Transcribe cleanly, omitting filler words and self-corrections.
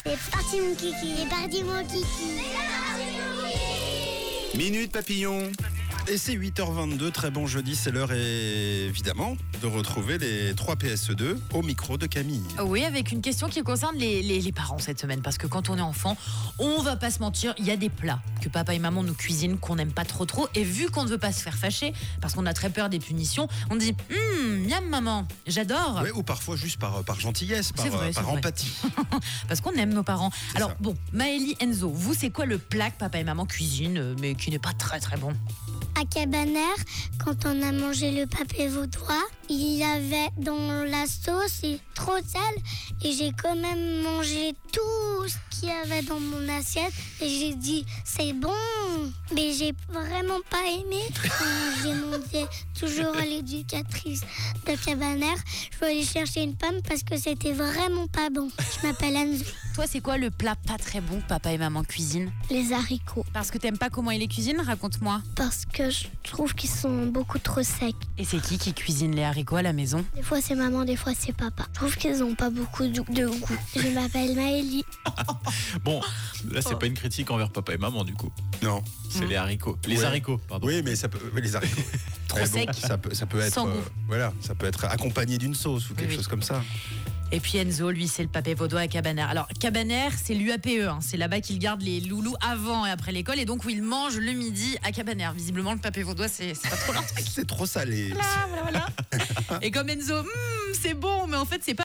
C'est parti mon kiki. C'est parti mon kiki. Minute Papillon. Et c'est 8h22, très bon jeudi, c'est l'heure évidemment de retrouver les 3 PSE2 au micro de Camille. Oui, avec une question qui concerne les parents cette semaine, parce que quand on est enfant, on va pas se mentir, il y a des plats que papa et maman nous cuisinent qu'on n'aime pas trop, et vu qu'on ne veut pas se faire fâcher, parce qu'on a très peur des punitions, on dit miam maman, j'adore. Ouais, ou parfois juste par gentillesse, par C'est vrai. empathie. Parce qu'on aime nos parents. C'est Alors ça. bon, Maëlie, Enzo, vous c'est quoi le plat que papa et maman cuisinent, mais qui n'est pas très bon? À Cabanère, quand on a mangé le papier vaudois, il y avait dans la sauce trop de sel et j'ai quand même mangé tout ce qu'il y avait dans mon assiette et j'ai dit c'est bon, mais j'ai vraiment pas aimé. J'ai demandé toujours à l'éducatrice de Cabanère, je vais aller chercher une pomme parce que c'était vraiment pas bon. Je m'appelle Anne. Toi c'est quoi le plat pas très bon que papa et maman cuisinent? Les haricots, Parce que t'aimes pas comment ils les cuisinent? Raconte-moi. parce que je trouve qu'ils sont beaucoup trop secs. Et c'est qui cuisine les haricots à la maison? Des fois c'est maman, des fois c'est papa. Je trouve qu'ils n'ont pas beaucoup de goût. Je m'appelle Maëlie. Bon, là c'est pas une critique envers papa et maman du coup. Non. C'est les haricots. Les Ouais. haricots, pardon. Oui, mais ça peut. Oui, les haricots. Trop Mais sec. Ça peut être. Sans goût. Voilà, ça peut être accompagné d'une sauce ou quelque Oui. chose comme ça. Et puis Enzo, lui, c'est le papé vaudois à Cabanère. Alors, Cabanère, c'est l'UAPE. C'est là-bas qu'il garde les loulous avant et après l'école. Et donc, où il mange le midi à Cabanère. Visiblement, le papé vaudois, c'est pas trop leur truc. C'est trop salé. Voilà. Et comme Enzo, c'est bon, mais en fait, c'est pas